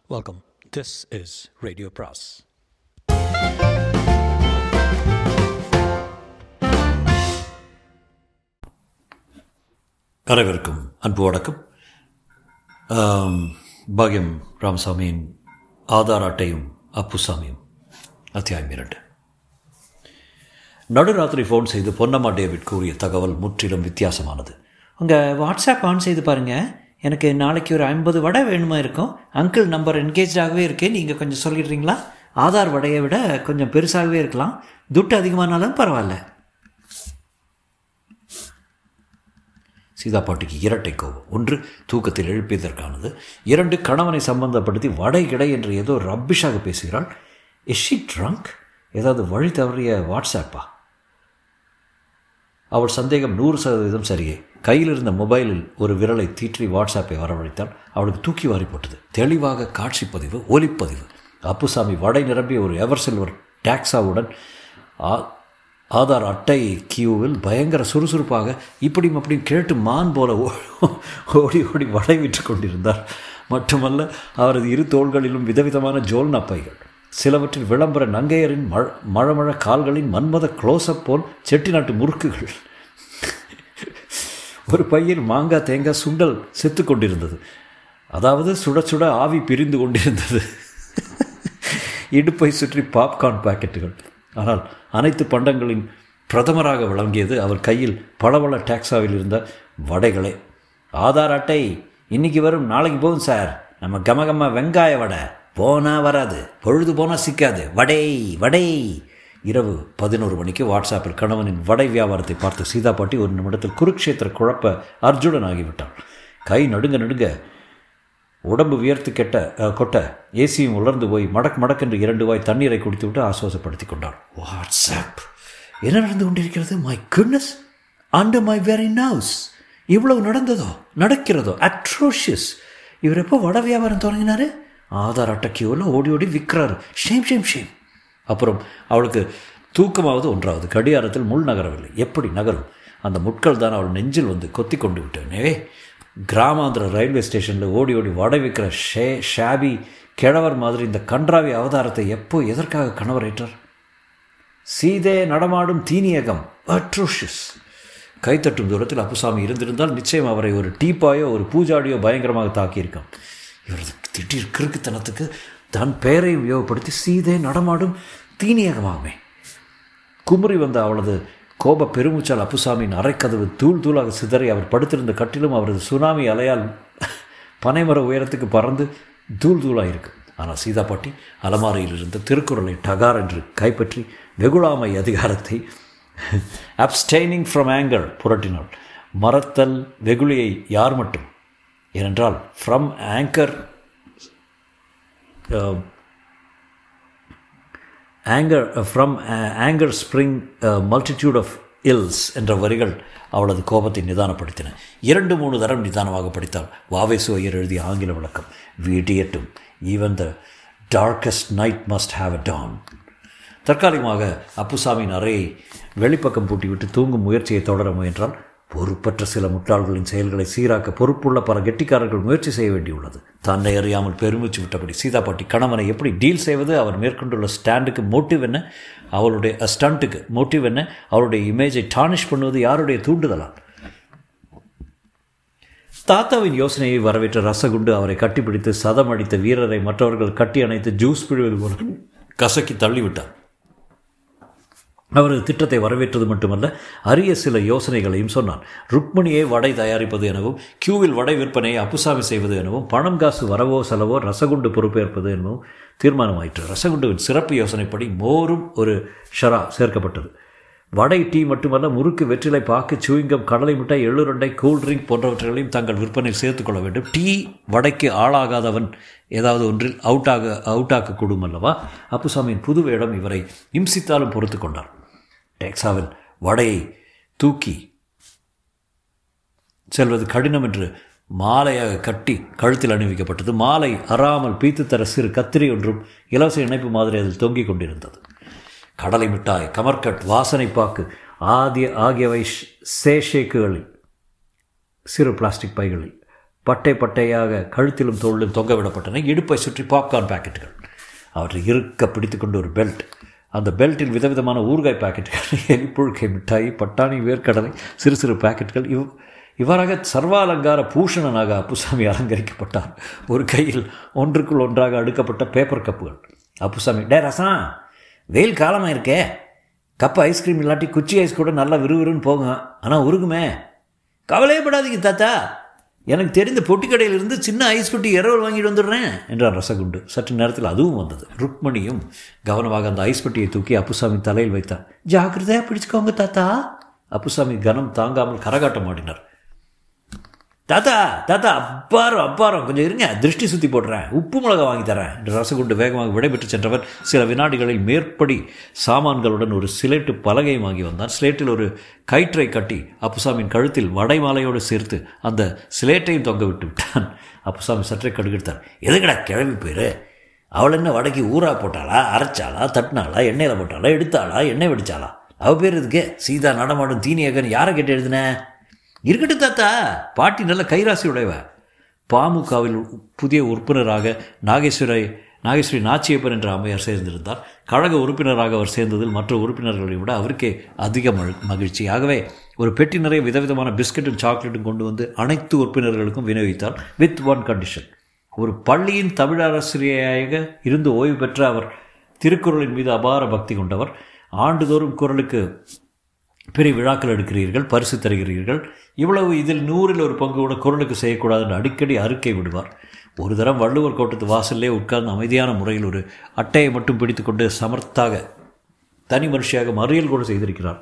Welcome. This is Radio Pras. அனைவருக்கும் அன்பு வணக்கம். பாக்யம் ராமசாமியின் ஆதார் அட்டையும் அப்புசாமியும் அத்தியாயம் 2. நடுராத்திரி ஃபோன் செய்து பொன்னம்மா டேவிட் கூறிய தகவல் முற்றிலும் வித்தியாசமானது. உங்கள் வாட்ஸ்அப் ஆன் செய்து பாருங்கள். எனக்கு நாளைக்கு ஒரு 50 வடை வேணுமா இருக்கும். அங்கிள் நம்பர் என்கேஜாகவே இருக்கே, நீங்கள் கொஞ்சம் சொல்லிடுறீங்களா? ஆதார் வடையை விட கொஞ்சம் பெருசாகவே இருக்கலாம், துட்டு அதிகமானாலும் பரவாயில்ல. சீதா பாட்டிக்கு இரட்டை கோபம். 1, தூக்கத்தில் எழுப்பியதற்கானது. 2, கணவனை சம்பந்தப்படுத்தி வடை கிடை என்று ஏதோ ரப்பிஷாக பேசுகிறாள். Is she drunk? ஏதாவது வழி தவறிய வாட்ஸ்அப்பா? அவள் சந்தேகம் 100% சரியே. கையில் இருந்த மொபைலில் ஒரு விரலை தீற்றி வாட்ஸ்அப்பை வரவழைத்தால் அவளுக்கு தூக்கி வாரி போட்டது. தெளிவாக காட்சிப்பதிவு, ஒலிப்பதிவு. அப்புசாமி வடை நிரம்பிய ஒரு எவர் சில்வர் டாக்ஸாவுடன் ஆதார் அட்டை கியூவில் பயங்கர சுறுசுறுப்பாக இப்படியும் அப்படியும் கேட்டு மான் போல ஓடி ஓடி வடை விற்று கொண்டிருந்தார். மட்டுமல்ல, அவரது இரு தோள்களிலும் விதவிதமான ஜோல்னா பைகள், சிலவற்றில் விளம்பர நங்கையரின் மழமழ கால்களின் மன்மத க்ளோஸ்அப் போல் செட்டிநாட்டு முறுக்குகள். ஒரு பையில் மாங்காய் தேங்காய் சுண்டல் செத்து கொண்டிருந்தது. அதாவது சுட சுட ஆவி பிரிந்து கொண்டிருந்தது. இடுப்பை சுற்றி பாப்கார்ன் பாக்கெட்டுகள். ஆனால் அனைத்து பண்டங்களின் பிரதமராக விளங்கியது அவர் கையில் பளபள டாக்ஸாவில் இருந்த வடைகளே. ஆதார் அட்டை இன்னைக்கு வரும், நாளைக்கு போகும் சார். நம்ம கமகம வெங்காய வடை போனால் வராது, பொழுது போனால் சிக்காது, வடை வடை. இரவு 11 மணிக்கு வாட்ஸ்அப்பில் கணவனின் வடை வியாபாரத்தை பார்த்த சீதா பாட்டி ஒரு நிமிடத்தில் குருக்ஷேத்திர குழப்ப அர்ஜுனன் ஆகிவிட்டான். கை நடுங்க நடுங்க, உடம்பு வியர்த்து கொட்ட ஏசியும் உலர்ந்து போய் மடக் மடக்கென்று 2 வாய் தண்ணீரை குடித்துவிட்டு ஆசுவாசப்படுத்தி கொண்டாள். வாட்ஸ்அப் என்ன நடந்து கொண்டிருக்கிறது? My goodness, under my very nose. இவ்வளவு நடக்கிறதோ? அட்ரோஷியஸ். இவர் எப்போ வடை வியாபாரம் தொடங்கினாரு? ஆதார் அட்டைக்கியோவில் ஓடி ஓடி விற்கிறாரு. Shame shame shame. அப்புறம் அவளுக்கு தூக்கமாவது ஒன்றாவது. கடியாரத்தில் முள் நகரவில்லை. எப்படி நகரும்? அந்த முட்கள் தான் அவள் நெஞ்சில் வந்து கொத்தி கொண்டு விட்டேனே. கிராமாந்திர ரயில்வே ஸ்டேஷனில் ஓடி ஓடி வடை வைக்கிற ஷாபி கிழவர் மாதிரி இந்த கன்றாவி அவதாரத்தை எப்போ எதற்காக கணவரேற்றார்? சீதே நடமாடும் தீனியகம், அட்ரோஷியஸ். கைத்தட்டும் தூரத்தில் அப்புசாமி இருந்திருந்தால் நிச்சயம் அவரை ஒரு டீப்பாயோ ஒரு பூஜாடியோ பயங்கரமாக தாக்கியிருக்கான். இவரது திடீர் கிறுக்குத்தனத்துக்கு தன் பெயரை உபயோகப்படுத்தி சீதே நடமாடும் தீனியகமாகுமே. குமுறி வந்த அவளது கோப பெருமூச்சால் அப்புசாமியின் அரைக்கதவு தூள் தூளாக சிதறி அவர் படுத்திருந்த கட்டிலும் அவரது சுனாமி அலையால் பனைமர உயரத்துக்கு பறந்து தூள் தூளாயிருக்கு. ஆனால் சீதா பாட்டி அலமாரியில் இருந்த திருக்குறளை டகார் என்று கைப்பற்றி வெகுளாமை அதிகாரத்தை அப்ஸ்டெய்னிங் ஃப்ரம் ஆங்கர் புரட்டினாள். மறத்தல் வெகுளியை யார் மட்டும்? ஏனென்றால் from anger spring multitude of ills என்ற வரிகள் அவளது கோபத்தை நிதானப்படுத்தின. 2-3 தரம் நிதானமாக படித்தாள். வாவேசு ஐயர் எழுதிய ஆங்கில விளக்கம். விடியட்டும், even the darkest night must have a dawn. தற்காலிகமாக அப்புசாமியின் அறையை வெளிப்பக்கம் பூட்டிவிட்டு தூங்கும் முயற்சியை தொடர முயன்றால் பொறுப்பற்ற சில முட்டாள்களின் செயல்களை சீராக்க பொறுப்புள்ள பல கெட்டிக்காரர்கள் முயற்சி செய்ய வேண்டியுள்ளது. தன்னை அறியாமல் பெருமூச்சு விட்டபடி சீதா பாட்டி கணவனை எப்படி டீல் செய்வது, அவர் மேற்கொண்டுள்ள ஸ்டாண்டுக்கு மோட்டிவ் என்ன, அவளுடைய ஸ்டண்ட்டுக்கு மோட்டிவ் என்ன, அவருடைய இமேஜை டானிஷ் பண்ணுவது யாருடைய தூண்டுதலால்? தாத்தாவின் யோசனையை வரவேற்ற ரசகுண்டு அவரை கட்டிப்பிடித்து சதம் அடித்த வீரரை மற்றவர்கள் கட்டி அணைத்து ஜூஸ் பிழிவது போல கசக்கி தள்ளிவிட்டார். அவரது திட்டத்தை வரவேற்றது மட்டுமல்ல, அரிய சில யோசனைகளையும் சொன்னான். ருக்மணியை வடை தயாரிப்பது எனவும், கியூவில் வடை விற்பனையை அப்புசாமி செய்வது எனவும், பணம் காசு வரவோ செலவோ ரசகுண்டு பொறுப்பேற்பது எனவும் தீர்மானமாயிற்று. ரசகுண்டுவின் சிறப்பு யோசனைப்படி மோரும் ஒரு ஷரா சேர்க்கப்பட்டது. வடை, டீ மட்டுமல்ல, முறுக்கு, வெற்றிலை பாக்கு, சூயிங்கம், கடலை மிட்டாய், எள்ளுருண்டை, கூல்ட்ரிங்க் போன்றவற்றைகளையும் தங்கள் விற்பனையில் சேர்த்துக்கொள்ள வேண்டும். டீ வடைக்கு ஆளாகாதவன் ஏதாவது ஒன்றில் அவுட்டாக்கக்கூடும் அல்லவா? அப்புசாமியின் புது வேடம் இவரை இம்சித்தாலும் பொறுத்து கொண்டார். டெக்ஸாவில் வடையை தூக்கி செல்வது கடினம் என்று மாலையாக கட்டி கழுத்தில் அணிவிக்கப்பட்டது. மாலை அறாமல் பீத்து தர சிறு கத்திரி ஒன்றும் இலவச இணைப்பு மாதிரி அதில் தொங்கிக் கொண்டிருந்தது. கடலை மிட்டாய், கமர்கட், வாசனை பாக்கு ஆகியவை சேஷேக்குகளில் சிறு பிளாஸ்டிக் பைகளில் பட்டை பட்டையாக கழுத்திலும் தோளிலும் தொங்க விடப்பட்டன. இடுப்பை சுற்றி பாப்கார்ன் பாக்கெட்டுகள், அவற்றை இருக்க பிடித்து கொண்டு ஒரு பெல்ட். அந்த பெல்ட்டில் விதவிதமான ஊறுகாய் பாக்கெட்டுகள், எலிப்புழுக்கை மிட்டாய், பட்டாணி, வேர்க்கடலை, சிறு சிறு பாக்கெட்டுகள். இவ்வாறாக சர்வாலங்கார பூஷணனாக அப்புசாமி அலங்கரிக்கப்பட்டார். ஒரு கையில் ஒன்றுக்குள் ஒன்றாக அடுக்கப்பட்ட பேப்பர் கப்புகள். அப்புசாமி, டே ரசா, வெயில் காலமாக இருக்கே, கப்பு ஐஸ்கிரீம் இல்லாட்டி குச்சி ஐஸ் கூட நல்லா விறுவிறுன்னு போகும், ஆனால் உருகுமே. கவலையப்படாதீங்க தாத்தா, எனக்கு தெரிந்த பொட்டி கடையிலிருந்து சின்ன ஐஸ் பெட்டி இரவல் வாங்கிட்டு வந்துடுறேன் என்றார் ரசகுண்டு. சற்று நேரத்தில் அதுவும் வந்தது. ருக்மணியும் கவனமாக அந்த ஐஸ் பெட்டியை தூக்கி அப்புசாமி தலையில் வைத்தார். ஜாக்கிரதையாக பிடிச்சுக்கோங்க தாத்தா. அப்புசாமி கனம் தாங்காமல் கரகாட்டம் ஆடினார். தாத்தா தாத்தா, அப்பாரம் கொஞ்சம் இருங்க, திருஷ்டி சுற்றி போடுறேன், உப்பு மிளகா வாங்கி தரேன் என்று ரசகுண்டு வேகமாக விடைபெற்று சென்றவர் சில வினாடிகளில் மேற்படி சாமான்களுடன் ஒரு சிலேட்டு பலகையும் வாங்கி வந்தான். ஸ்லேட்டில் ஒரு கயிற்றை கட்டி அப்புசாமியின் கழுத்தில் வடை மாலையோடு சேர்த்து அந்த சிலேட்டையும் தொங்க விட்டு விட்டான். அப்புசாமி சற்றே கடுகெடுத்தார். எதுக்கடா கிளம்பி போயிரு, அவள் என்ன வடைக்கு ஊறா போட்டாளா, அரைச்சாளா, தட்டினாளா, எண்ணெயில் போட்டாளா, எடுத்தாளா, எண்ணெய் வெடிச்சாளா, அவள் பேர் இதுக்கு சீதா நடமாடும் தீனியகன் யாரை கேட்டு எழுதுன? இருக்கட்டும் தாத்தா, பாட்டி நல்ல கைராசி உடையவ. பாமுகவில் புதிய உறுப்பினராக நாகேஸ்வரி நாச்சியப்பன் என்ற அம்மையார் சேர்ந்திருந்தார். கழக உறுப்பினராக அவர் சேர்ந்ததில் மற்ற உறுப்பினர்களை விட அவருக்கே அதிக மகிழ்ச்சி. ஆகவே ஒரு பெட்டி நிறைய விதவிதமான பிஸ்கட்டும் சாக்லேட்டும் கொண்டு வந்து அனைத்து உறுப்பினர்களுக்கும் விநியோகித்தார். With one condition. ஒரு பள்ளியின் தமிழாசிரியராக இருந்து ஓய்வு பெற்ற அவர் திருக்குறளின் மீது அபார பக்தி கொண்டவர். ஆண்டுதோறும் குறளுக்கு பெரிய விழாக்கள் எடுக்கிறீர்கள், பரிசு தருகிறீர்கள், இவ்வளவு, இதில் 100ல் 1 பங்கு கூட குறளுக்கு செய்யக்கூடாது என்று அடிக்கடி அறிக்கை விடுவார். ஒரு தரம் வள்ளுவர் கோட்டத்து வாசல்லே உட்கார்ந்து அமைதியான முறையில் ஒரு அட்டையை மட்டும் பிடித்து கொண்டு சமர்த்தாக தனி மனுஷியாக மறியல் கூட செய்திருக்கிறார்.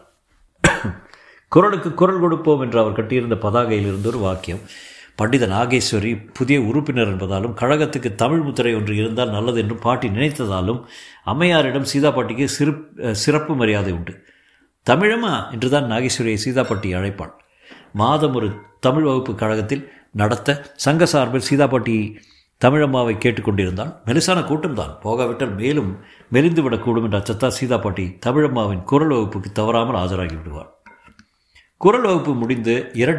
குறளுக்கு குரல் கொடுப்போம் என்று அவர் கட்டியிருந்த பதாகையில் இருந்த ஒரு வாக்கியம். பண்டித நாகேஸ்வரி புதிய உறுப்பினர் என்பதாலும் கழகத்துக்கு தமிழ் முத்திரை ஒன்று இருந்தால் நல்லது என்றும் பாட்டி நினைத்ததாலும் அம்மையாரிடம் சீதா பாட்டிக்கு சிறப்பு மரியாதை உண்டு. தமிழம்மா என்றுதான் நாகேஸ்வரியை சீதாப்பாட்டி அழைப்பாள். மாதம் ஒரு தமிழ் வகுப்பு கழகத்தில் நடத்த சங்க சார்பில் சீதாப்பாட்டி தமிழம்மாவை கேட்டுக்கொண்டிருந்தால் மெலிசான கூட்டம்தான், போகாவிட்டால் மேலும் மெலிந்துவிடக்கூடும் என்ற அச்சத்தால் சீதாப்பாட்டி தமிழம்மாவின் குரல் வகுப்புக்கு தவறாமல் ஆஜராகி விடுவார். குரல் வகுப்பு முடிந்து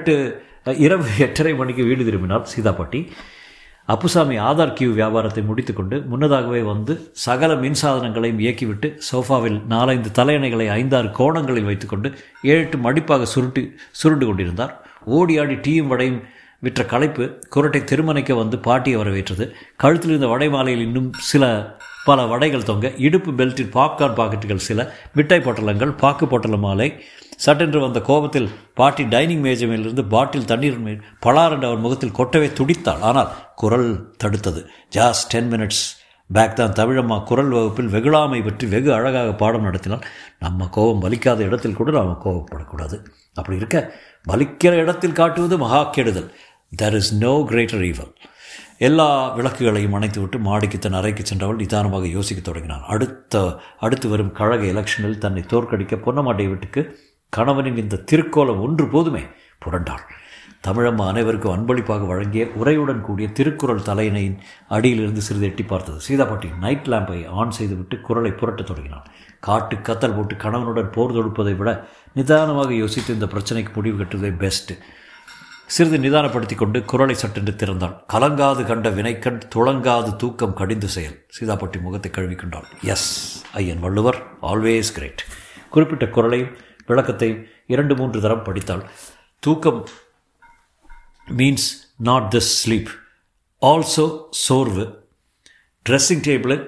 இரவு 8:30 மணிக்கு வீடு திரும்பினார் சீதாப்பாட்டி. அப்புசாமி ஆதார் கியூ வியாபாரத்தை முடித்துக்கொண்டு முன்னதாகவே வந்து சகல மின்சாதனங்களையும் இயக்கிவிட்டு சோஃபாவில் 4-5 தலையணைகளை 5-6 கோணங்களில் வைத்துக்கொண்டு 7-8 மடிப்பாக சுருண்டு கொண்டிருந்தார். ஓடி ஆடி டீயும் வடையும் விற்ற களைப்பு குரட்டை திருமணைக்க வந்து பாட்டியை வரவேற்றது. கழுத்தில் இருந்த வடை மாலையில் இன்னும் பல வடைகள் தொங்க, இடுப்பு பெல்ட்டில் பாப்கார்ன் பாக்கெட்டுகள், சில மிட்டாய் பொட்டலங்கள், பாக்கு பொட்டல மாலை. சட்டென்று வந்த கோபத்தில் பாட்டி டைனிங் மேஜை மேலிருந்து பாட்டில் தண்ணீர் மேல் பலார் என்று அவர் முகத்தில் கொட்டவே துடித்தாள். ஆனால் குரல் தடுத்தது. ஜாஸ்ட் 10 minutes பேக் தான் தமிழம்மா குரல் வகுப்பில் வெகுளாமை பற்றி வெகு அழகாக பாடம் நடத்தினால். நம்ம கோபம் வலிக்காத இடத்தில் கூட நாம் கோபப்படக்கூடாது. அப்படி இருக்க வலிக்கிற இடத்தில் காட்டுவது மகா கெடுதல். there is no greater evil. எல்லா விளக்குகளையும் அணைத்துவிட்டு மாடிக்கு தன் அறைக்கு சென்றவள் நிதானமாக யோசிக்க தொடங்கினான். அடுத்து வரும் கழக எலெக்ஷனில் தன்னை தோற்கடிக்க பொன்னமாட்டை வீட்டுக்கு கணவனின் இந்த திருக்கோலம் ஒன்று போதுமே புரண்டாள். தமிழம்மா அனைவருக்கும் அன்பளிப்பாக வழங்கிய உரையுடன் கூடிய திருக்குறள் தலையணையின் அடியிலிருந்து சிறிது எட்டி பார்த்தது. சீதாப்பாட்டி நைட் லேம்பை ஆன் செய்துவிட்டு குரலை புரட்டத் தொடங்கினான். காட்டு கத்தல் போட்டு கணவனுடன் போர் தொடுப்பதை விட நிதானமாக யோசித்து இந்த பிரச்சனைக்கு முடிவு கட்டுவதே பெஸ்ட்டு. சிறிது நிதானப்படுத்தி கொண்டு குரலை சட்டென்று திறந்தாள். கலங்காது கண்ட வினைக்கண் துளங்காது தூக்கம் கடிந்து செயல். சீதாப்பாட்டி முகத்தை கழுவிக்கொண்டாள். Yes, Ayyan Valluvar always great. குறிப்பிட்ட குரலையும் விளக்கத்தையும் 2-3 தரம் படித்தாள். தூக்கம் means not this sleep, also சோர்வு. ட்ரெஸ்ஸிங் டேபிளில்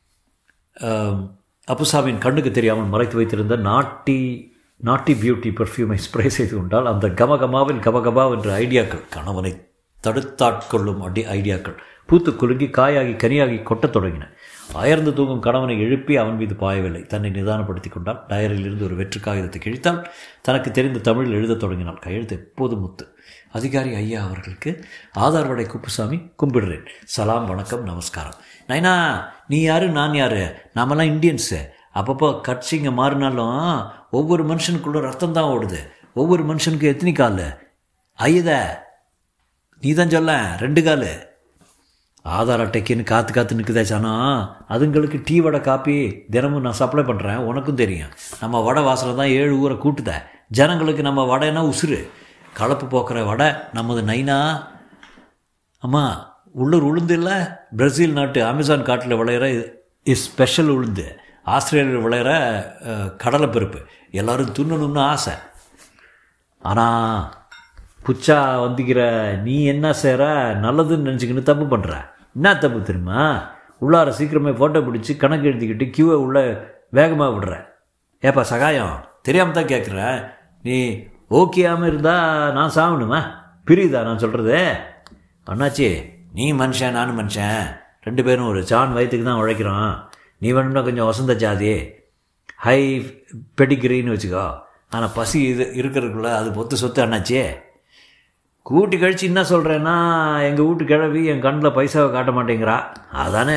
அப்புசாமியின் கண்ணுக்கு தெரியாமல் மறைத்து வைத்திருந்த நாட்டி பியூட்டி பர்ஃப்யூமை ஸ்ப்ரே செய்து கொண்டால் அந்த கமகமாவில் கபகபா என்ற ஐடியாக்கள், கணவனை தடுத்தாட்கொள்ளும் ஐடியாக்கள் பூத்து குலுங்கி காயாகி கனியாகி கொட்டத் தொடங்கின. அயர்ந்து தூங்கும் கணவனை எழுப்பி அவன் மீது பாயவில்லை. தன்னை நிதானப்படுத்தி கொண்டால். டயரிலிருந்து ஒரு வெற்று காகிதத்தை கிழித்தால். தனக்கு தெரிந்த தமிழில் எழுதத் தொடங்கினாள். கையெழுத்து எப்போது முத்து. அதிகாரி ஐயா அவர்களுக்கு ஆதார் வடை குப்புசாமி கும்பிடுறேன். சலாம், வணக்கம், நமஸ்காரம். நைனா, நீ யாரு, நான் யாரு? நாமெல்லாம் இண்டியன்ஸு. அப்பப்போ கட்சிங்க மாறினாலும் ஒவ்வொரு மனுஷனுக்குள்ள ரத்தம் தான் ஓடுது. ஒவ்வொரு மனுஷனுக்கு எத்தனை கால்? ஐயத நீ தான் சொல்ல, 2 கால். ஆதார் அட்டைக்குன்னு காத்து நிற்குதாச்சானா, அதுங்களுக்கு டீ வடை காப்பி தினமும் நான் சப்ளை பண்ணுறேன். உனக்கும் தெரியும், நம்ம வடை வாசலை தான் 7 ஊரை கூட்டுத. ஜனங்களுக்கு நம்ம வடைன்னா உசுறு. கலப்பு போக்குற வடை நமது நைனா. அம்மா, உள்ளூர் உளுந்து இல்லை, பிரேசில் நாட்டு அமேசான் காட்டில் விளையிற ஸ்பெஷல் உளுந்து, ஆஸ்திரேலியாவில் விளையிற கடலைப்பருப்பு, எல்லோரும் துண்ணணும்னு ஆசை. ஆனால் புச்சா வந்துக்கிற நீ என்ன செய்கிற, நல்லதுன்னு நினச்சிக்கின்னு தப்பு பண்ணுற. என்ன தப்பு தெரியுமா? உள்ளார சீக்கிரமே ஃபோட்டோ பிடிச்சி கணக்கு எழுதிக்கிட்டு க்யூவை உள்ளே வேகமாக விடுற. ஏப்பா சகாயம், தெரியாமல் தான் கேட்குறேன். நீ ஓகேயாமல் இருந்தால் நான் சாகணுமா? பிரியுதா நான் சொல்கிறது? அண்ணாச்சி, நீ மனுஷன் நானும் மனுஷன், 2 பேரும் ஒரு சான் வயிற்றுக்கு தான் உழைக்கிறோம். நீ வேணும்னா கொஞ்சம் வசந்த ஜாதி, ஹை பெடிகிரின்னு வச்சுக்கோ. ஆனால் பசி இது இருக்கிறதுக்குள்ள அது பொத்து சொத்து அண்ணாச்சி. கூட்டி கழிச்சு என்ன சொல்கிறேன்னா, எங்கள் வீட்டு கிழவி என் கண்ணில் பைசாவை காட்ட மாட்டேங்கிறா. அதானே,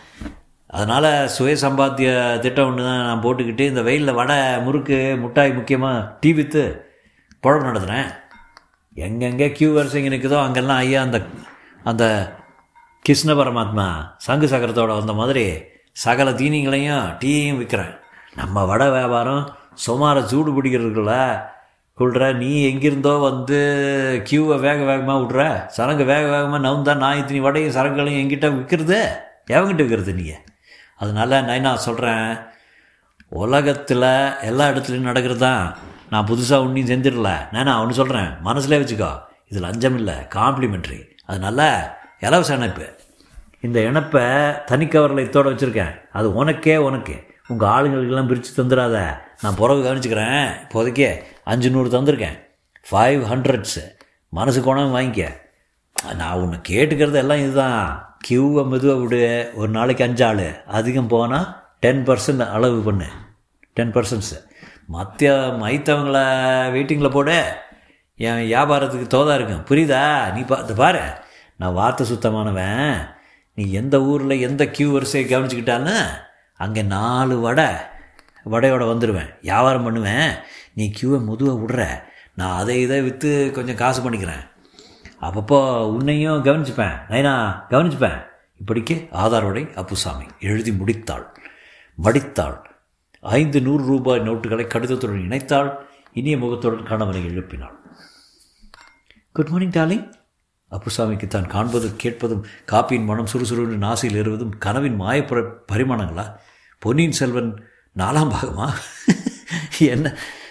அதனால் சுய சம்பாத்திய திட்டம் ஒன்று தான் நான் போட்டுக்கிட்டு இந்த வெயிலில் வடை, முறுக்கு, முட்டாய், முக்கியமாக டீ விற்று பழம் நடத்துகிறேன். எங்கெங்கே க்யூ வரிசைங்க நிற்குதோ அங்கெல்லாம் ஐயா அந்த அந்த கிருஷ்ண பரமாத்மா சங்கு சக்கரத்தோடு வந்த மாதிரி சகல தீனிங்களையும் டீயும் விற்கிறேன். நம்ம வடை வியாபாரம் சுமாரை சூடு பிடிக்கிறதுக்குள்ள கொள்கிற. நீ எங்கிருந்தோ வந்து க்யூவை வேக வேகமாக விட்ற, சரங்கு வேக வேகமாக நவுந்தா நான் இத்தனி வடையும் சரங்குகளையும் எங்கிட்ட விற்கிறது, எவங்கிட்ட விற்கிறது நீங்கள்? அதனால் நான் சொல்கிறேன், உலகத்தில் எல்லா இடத்துலையும் நடக்கிறது தான். நான் புதுசாக ஒன்றையும் செஞ்சிடல. நான் ஒன்று சொல்கிறேன், மனசுலே வச்சுக்கோ. இது லஞ்சம் இல்லை, காம்ப்ளிமெண்ட்ரி. அதனால இலவச இணைப்பு. இந்த இணைப்பை தனி கவரில் இத்தோடு வச்சுருக்கேன். அது உனக்கே உங்கள் ஆளுங்களுக்கெல்லாம் பிரித்து தந்துடாத. நான் பிறகு கவனிச்சுக்கிறேன். இப்போதைக்கே 500 தந்திருக்கேன், 500s. மனசு கோணம் வாங்கிக்க. நான் ஒன்று கேட்டுக்கிறது எல்லாம் இதுதான். க்யூவை மெதுவாக விடு. ஒரு நாளைக்கு 5 ஆள், அதிகம் போனால் 10% அளவு பண்ணு. 10%. மைத்தவங்கள வெயிட்டிங்கில் போடு. என் வியாபாரத்துக்கு தோதாக இருக்கும், புரியுதா? நீ பாரு, நான் வார்த்தை சுத்தமானவன். நீ எந்த ஊரில் எந்த க்யூ வரிசையை கவனிச்சுக்கிட்டாலும் அங்கே 4 வடையோட வந்துடுவேன், வியாபாரம் பண்ணுவேன். நீ க்யூவை மெதுவாக விடுற, நான் அதை இதை விற்று கொஞ்சம் காசு பண்ணிக்கிறேன். அப்பப்போ உன்னையும் கவனிச்சுப்பேன், கவனிச்சுப்பேன். இப்படிக்கு ஆதார் வடை அப்புசாமி எழுதி மடித்தாள். 500 ரூபாய் நோட்டுகளை கடிதத்துடன் இணைத்தாள். இனிய முகத்துடன் கணவனை எழுப்பினாள். Good morning darling. அப்புசாமிக்கு தான் காண்பதும் கேட்பதும் காப்பியின் மனம் சுறுசுறுன்னு நாசியில் ஏறுவதும் கனவின் மாய பரிமாணங்களா? பொன்னியின் செல்வன் 4ஆம் பாகமா? என்ன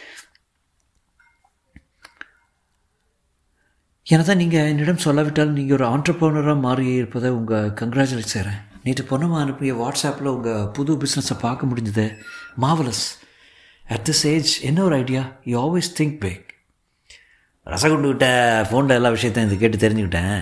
தான் நீங்கள் என்னிடம் சொல்லாவிட்டாலும் நீங்கள் ஒரு ஆண்டர்ப்ரனராக மாறி இருப்பதை உங்கள் கங்க்ராச்சுலேட் செய்கிறேன். நேற்று பொண்ணமாக அனுப்பிய வாட்ஸ்அப்பில் உங்கள் புது பிஸ்னஸை பார்க்க முடிஞ்சது. மார்வலஸ். அட் திஸ் ஏஜ் என்ன ஒரு idea. You always think big. ரசகுண்டுக்கிட்ட ஃபோனில் எல்லா விஷயத்தையும் இது கேட்டு தெரிஞ்சுக்கிட்டேன்.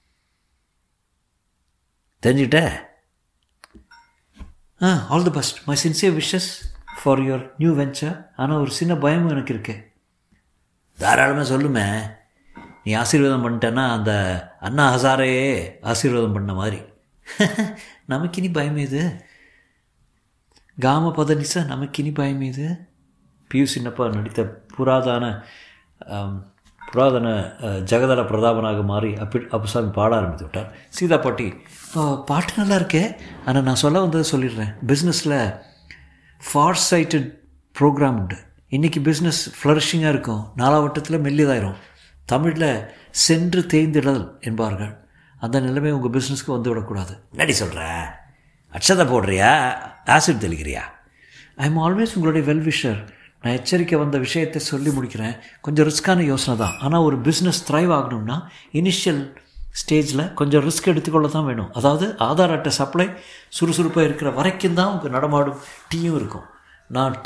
All the best. My sincere wishes for your new venture. ஆனால் ஒரு சின்ன பயமும் எனக்கு இருக்கு. தாராளமாக சொல்லுமே. நீ ஆசீர்வாதம் பண்ணிட்டேன்னா அந்த அண்ணா ஹசாரையே ஆசீர்வாதம் பண்ண மாதிரி. நமக்கினி பயம் இது. காம பதனிசா நமக்கினி பயம் இது. பியூ சின்னப்பா நடித்த புராதன ஜெகதர பிரதாபனாக மாறி அப்புசாமி பாட ஆரம்பித்து விட்டார். சீதா பாட்டி, பாட்டு நல்லா இருக்கே. ஆனால் நான் சொல்ல வந்ததை சொல்லிடுறேன். பிஸ்னஸில் ஃபார் சைட்டட் ப்ரோக்ராம் உண்டு. இன்றைக்கி பிஸ்னஸ் ஃப்ளரிஷிங்காக இருக்கும், 4 வட்டத்தில் மெல்லியதாயிரும். தமிழில் சென்று தேய்ந்திடல் என்பார்கள். அந்த நிலைமை உங்கள் பிஸ்னஸ்க்கு வந்து விடக்கூடாது. நடி சொல்கிற, அச்சதை போடுறியா, ஆசிட் தெளிக்கிறியா? ஐ எம் ஆல்வேஸ் உங்களுடைய வெல்விஷர். நான் எச்சரிக்கை வந்த விஷயத்தை சொல்லி முடிக்கிறேன். கொஞ்சம் ரிஸ்க்கான யோசனை தான். ஆனால் ஒரு பிஸ்னஸ் த்ரைவ் ஆகணும்னா இனிஷியல் ஸ்டேஜில் கொஞ்சம் ரிஸ்க் எடுத்துக்கொள்ள தான் வேணும். அதாவது ஆதார் அட்டை சப்ளை சுறுசுறுப்பாக இருக்கிற வரைக்கும் தான் உங்கள் நடமாடும் டீயும் இருக்கும். நான்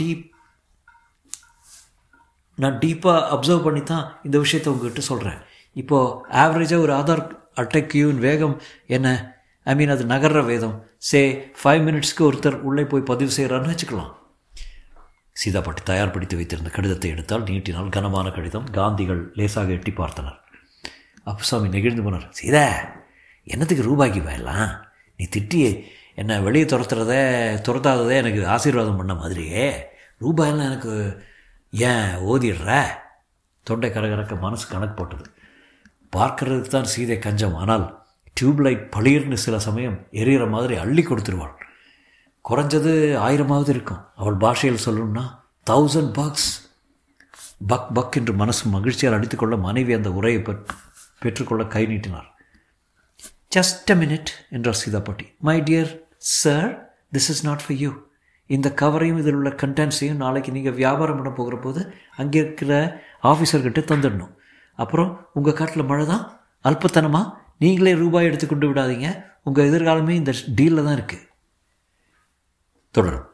டீப்பாக அப்சர்வ் பண்ணி தான் இந்த விஷயத்தை உங்கள்கிட்ட சொல்கிறேன். இப்போது ஆவரேஜாக ஒரு ஆதார் அட்டைக்கியூன் வேகம் என்ன, அது நகர்ற வேதம் 5 மினிட்ஸ்க்கு ஒருத்தர் உள்ளே போய் பதிவு செய்கிறான்னு வச்சுக்கலாம். சீதாப்பாட்டி தயார்படுத்தி வைத்திருந்த கடிதத்தை எடுத்தால் நீட்டினால் கனமான கடிதம். காந்திகள் லேசாக எட்டி பார்த்தனர். அப்புசாமி நெகிழ்ந்து போனார். சீதா, என்னத்துக்கு ரூபாய்க்கு போயிடலாம்? நீ திட்டி என்னை வெளியே துரத்தாததே எனக்கு ஆசீர்வாதம் பண்ண மாதிரியே. ரூபாயெல்லாம் எனக்கு ஏன் ஓதிடுற? தொண்டை கரகரக்க மனசு கணக்கு போட்டது. பார்க்கறதுக்கு தான் சீதை கஞ்சம். ஆனால் டியூப்லைட் பளிர்னு சில சமயம் எரியிற மாதிரி அள்ளி கொடுத்துருவாள். குறைஞ்சது 1000 இருக்கும். அவள் பாஷையில் சொல்லணும்னா $1000. பக் என்று மனசு மகிழ்ச்சியால் அடித்துக்கொள்ள மனைவி அந்த உரையை பெற்றுக்கொள்ள கை நீட்டினார். ஜஸ்ட் அ மினிட் என்றார் சீதாப்பாட்டி. My dear sir, this is not for you. இந்த கவரையும் இதில் உள்ள கண்டென்ட்ஸையும் நாளைக்கு நீங்கள் வியாபாரம் பண்ண போகிற போது அங்கே இருக்கிற ஆஃபீஸர்கிட்ட தந்துடணும். அப்புறம் உங்கள் காட்டில் மழை தான், அல்பத்தனமாக நீங்களே ரூபாய் எடுத்து கொண்டு விடாதீங்க. உங்கள் எதிர்காலமே இந்த டீலில் தான் இருக்குது. தொடரும்.